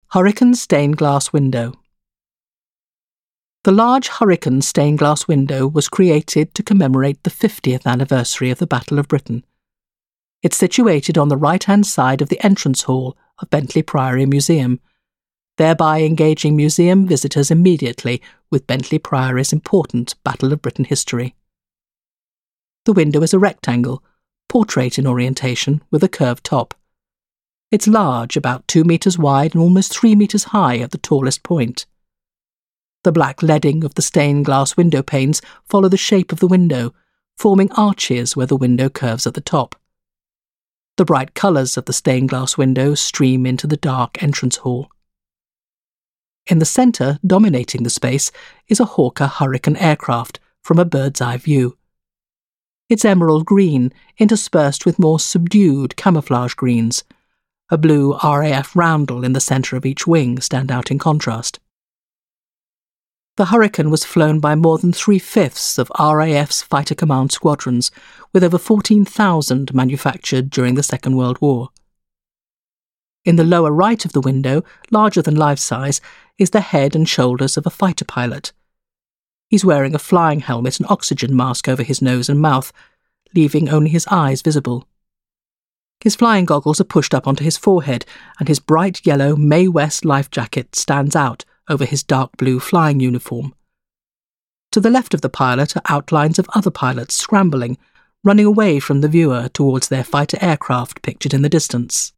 Hurricane stained glass window. The large Hurricane stained glass window was created to commemorate the 50th anniversary of the Battle of Britain. It's situated on the right-hand side of the entrance hall of Bentley Priory Museum, thereby engaging museum visitors immediately with Bentley Priory's important Battle of Britain history. The window is a rectangle, portrait in orientation, with a curved top. It's large, about 2 metres wide and almost 3 metres high at the tallest point. The black leading of the stained glass window panes follow the shape of the window, forming arches where the window curves at the top. The bright colours of the stained glass window stream into the dark entrance hall. In the centre, dominating the space, is a Hawker Hurricane aircraft from a bird's-eye view. It's emerald green, interspersed with more subdued camouflage greens. A blue RAF roundel in the centre of each wing stand out in contrast. The Hurricane was flown by more than 3/5 of RAF's Fighter Command squadrons, with over 14,000 manufactured during the Second World War. In the lower right of the window, larger than life-size, is the head and shoulders of a fighter pilot. He's wearing a flying helmet and oxygen mask over his nose and mouth, leaving only his eyes visible. His flying goggles are pushed up onto his forehead, and his bright yellow Mae West life jacket stands out over his dark blue flying uniform. To the left of the pilot are outlines of other pilots scrambling, running away from the viewer towards their fighter aircraft pictured in the distance.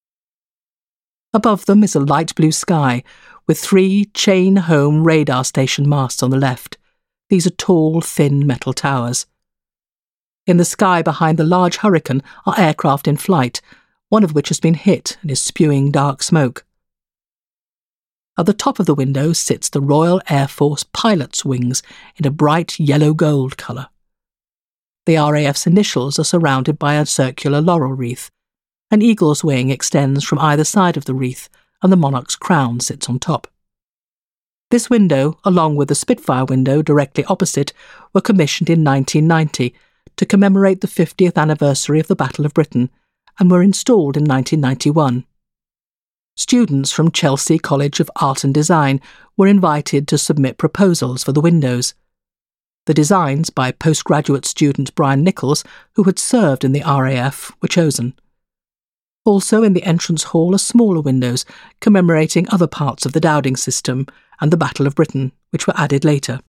Above them is a light blue sky, with 3 chain-home radar station masts on the left. These are tall, thin metal towers. In the sky behind the large Hurricane are aircraft in flight, one of which has been hit and is spewing dark smoke. At the top of the window sits the Royal Air Force pilot's wings in a bright yellow-gold colour. The RAF's initials are surrounded by a circular laurel wreath. An eagle's wing extends from either side of the wreath, and the monarch's crown sits on top. This window, along with the Spitfire window directly opposite, were commissioned in 1990 to commemorate the 50th anniversary of the Battle of Britain, and were installed in 1991. Students from Chelsea College of Art and Design were invited to submit proposals for the windows. The designs by postgraduate student Brian Nichols, who had served in the RAF, were chosen. Also in the entrance hall are smaller windows commemorating other parts of the Dowding system and the Battle of Britain, which were added later.